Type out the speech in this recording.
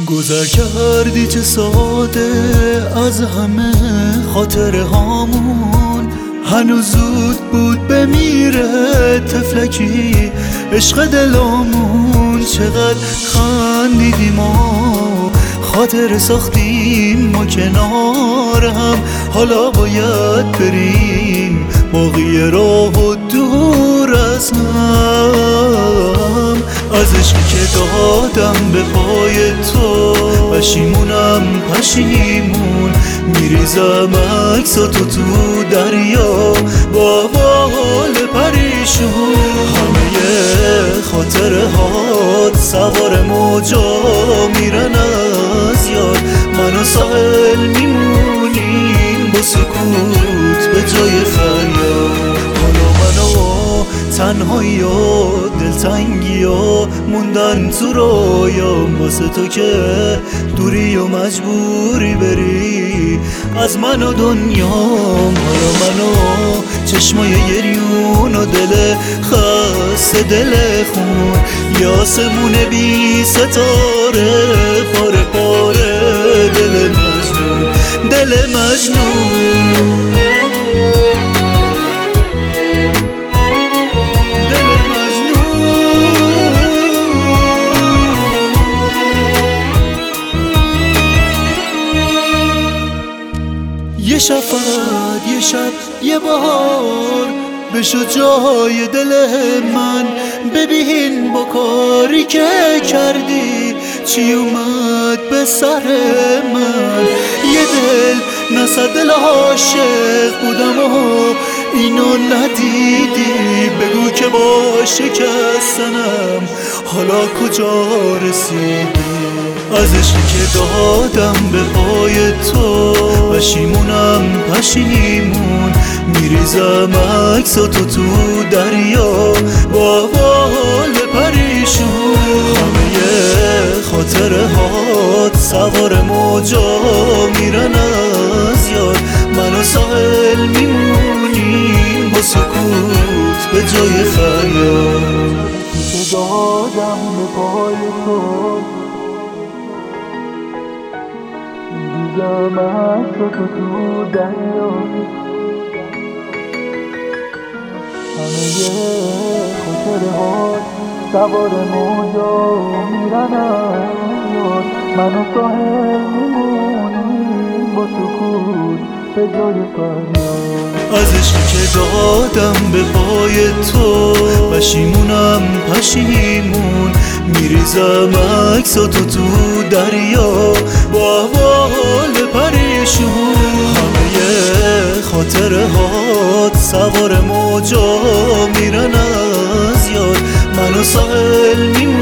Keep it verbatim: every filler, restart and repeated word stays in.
گذر کردی چه ساده از همه خاطره هامون، هنوز زود بود بمیره طفلکی عشق دلامون. چقدر خندیدیم و خاطره ساختیم ما کنار هم، حالا باید بریم باقی راه و دور از هم. از عشقی که دادم به پای تو پشیمونم پشیمون، میریزم عکساتو تو دریا با حال پریشون. همه خاطره هات سوار موجا میرن از یاد، من و ساحل میمونیم با سکوت به جای فریاد. حالا من و تنهایی و دلتنگی و موندن تو رویام واسه تو که دوری و مجبوری بری از من و دنیام. حالا من و چشمای گریون و دل خسته دل خون، یا آسمون بی ستاره پاره پاره دل مجنون دل مجنون. یه شب فقط یه شب یه بهار بشو جای دل من، ببین با کاری که کردی چی اومد به سر من. یه دل نصد دل عاشق بودم و اینو ندیدی، بگو که با شکستنم حالا کجا رسیدی. از عشقی که دادم به پای تو پشیمونم پشیمون، میریزم عکساتو تو دریا با حال پریشون. همه خاطره هات سوار موجا میرن از یاد، من و ساحل میمونیم با سکوت به جای فریاد. که دادم به پای تو میریزم عکساتو تو دریا، همه خاطره هات سوار موجا میرن از یاد، من و ساحل میمونیم با سکوت به جای فریاد. از عشقی که دادم به پای تو پشیمونم پشیمون، میریزم عکساتو تو دریا با حال پریشون. همه خاطره هات سوار موجا میرن از یاد، من و ساحل میمونیم